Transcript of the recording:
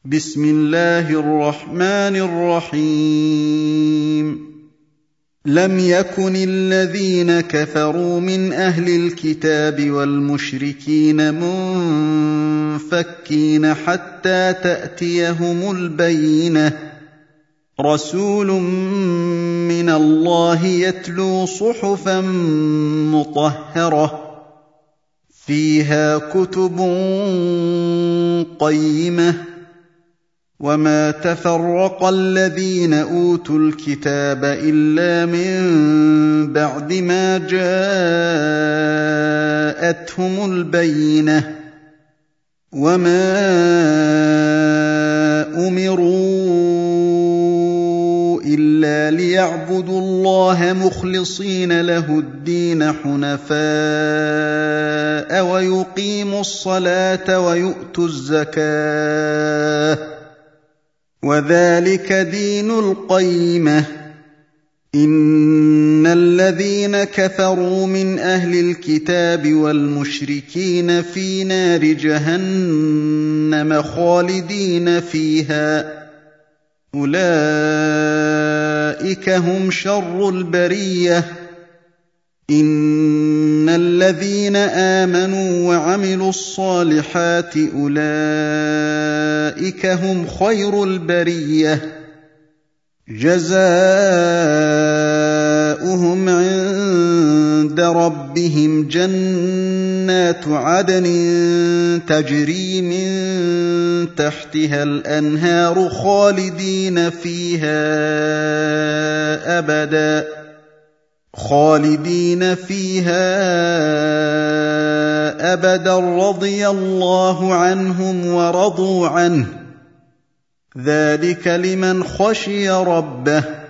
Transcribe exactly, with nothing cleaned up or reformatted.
بسم الله الرحمن الرحيم لم يكن الذين كفروا من أهل الكتاب والمشركين منفكين حتى تأتيهم البينة رسول من الله يتلو صحفا مطهرة فيها كتب قيمة وما تفرق الذين أوتوا الكتاب إلا من بعد ما جاءتهم البينة وما أمروا إلا ليعبدوا الله مخلصين له الدين حنفاء ويقيموا الصلاة ويؤتوا الزكاة وذلك دين القيمة إن الذين كفروا من أهل الكتاب والمشركين في نار جهنم خالدين فيها أولئك هم شر البرية إن الذين آمنوا وعملوا الصالحات أولئك هم خير البرية جزاؤهم عند ربهم جنات عدن تجري من تحتها الأنهار خالدين فيها أبداً خالدين فيها أبدا رضي الله عنهم ورضوا عنه ذلك لمن خشي ربه